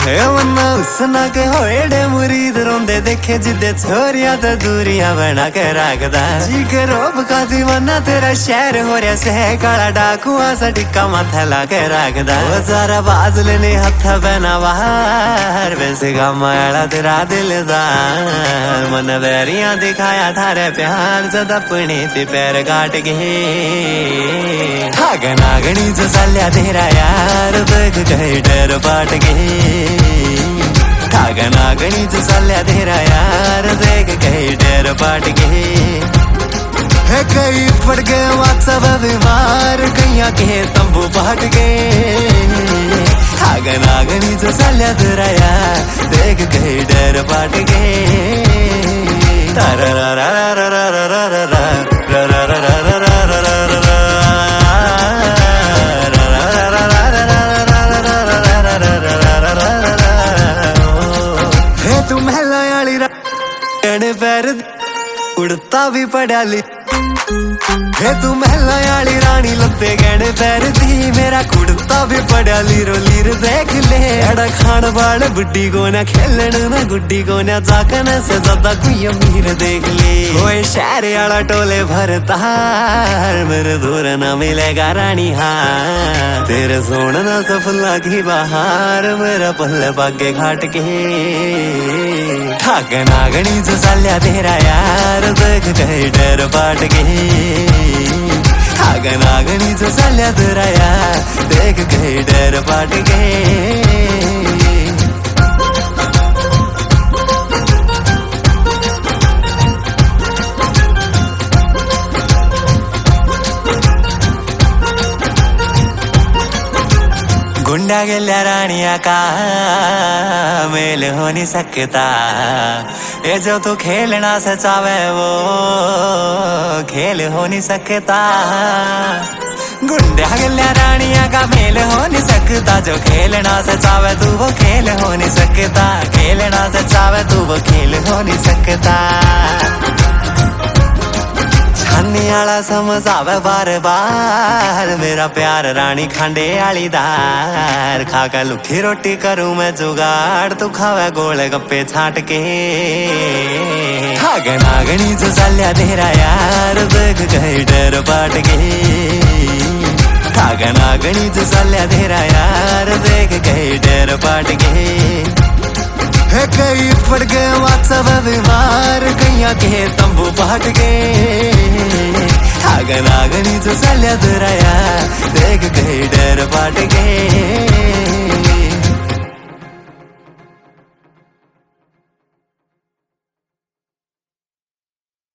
मन्ना उसना के होएड़े मुरीद रोंदे देखे जिदे छोरिया तो दूरिया बना के रखदा जी के रोब का दीवाना तेरा शहर हो रहा से काला डाकुआ सा टिक्का माथा ला के रखदा वो सारा बादल ने हथ बना बाहर वैसे गामाड़ा तेरा दिलदार मन बैरिया दिखाया थारे प्यार जद अपने ते पैर काट गए नागनी जो साल्या तेरा यार देख कहीं डर पाट गए नागनी जो साल्या तेरा यार देख कहीं डर पाट गए कहीं पड़ गए व्हाट्सएप बीमार कहीं के तंबू पाट गए नागनी जो साल्या तेरा यार देख कहीं डर पाट गए पैर उड़ता भी पड़ा ली तू महला आली रानी लत्ते गहने पैर दी मेरा कुड़ता भी पड़ा लीरो लीर देख ले अड़ा खान वाल बुड्डी को ना खेलन ना गुड्डी को ना जाकन से ज्यादा कोई अमीर देख ले कोई शहर आला टोले भरता मेरे दूर ना मिलेगा रानी हाँ तेरे सोना सफला की बहार मेरा पल्ले बागे घाट के नागनी जो साल्या तेरा यार देख कहीं डर पाट गए नागनी जो साल्या तेरा यार देख कहीं डर पाट गए गुंडा गल्या रानिया का मेल हो नहीं सकता ये जो तू खेलना सचावे वो खेल हो नहीं सकता गुंडा गल्या रानिया का मेल हो नहीं सकता जो खेलना सचावे तू वो खेल हो नहीं सकता खेलना सचावे तू वो खेल हो नहीं सकता छानी आला समझ आवे बार बार मेरा प्यार रानी खांडे आली दार खाका लुखी रोटी करूं मैं जुगाड़ तू खावे गोले गप्पे छाट के नागनी जो साल्या तेरा यार देख कहीं डर पाट गए नागनी जो साल्या तेरा यार देख कहीं डर पाट गए कहीं पड़ गए व्हाट्सएप बीमार कहीं के तंबू पाट गए नागनी जो साल्या तेरा यार देख कहीं डर पाट गए